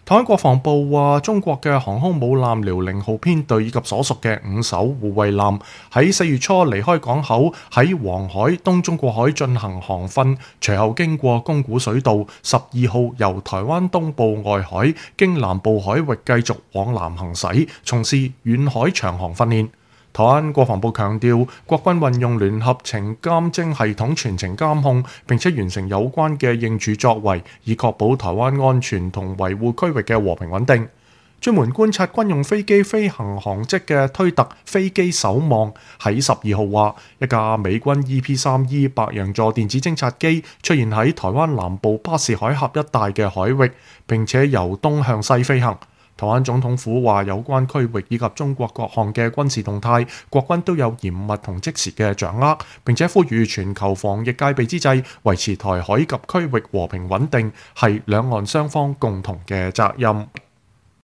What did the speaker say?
台灣國防部話，中國嘅航空母艦遼寧號編隊以及所屬嘅5艘護衛艦喺4月初離開港口，喺黃海、東中國海進行航訓，隨後經過宮古水道，12號由台灣東部外海經南部海域繼續往南行駛，從事遠海長航訓練。台灣國防部強調，國軍運用聯合情監偵系統全程監控，並且完成有關嘅應處作為，以確保台灣安全同維護區域嘅和平穩定。專門觀察軍用飛機飛行航跡嘅推特飛機守望喺12號話，一架美軍 EP-3E 白羊座電子偵察機出現喺台灣南部巴士海峽一帶嘅海域，並且由東向西飛行。台灣總統府話，有關區域以及中國各項嘅軍事動態，國軍都有嚴密同即時嘅掌握，並且呼籲全球防疫戒備之際，維持台海及區域和平穩定係兩岸雙方共同嘅責任。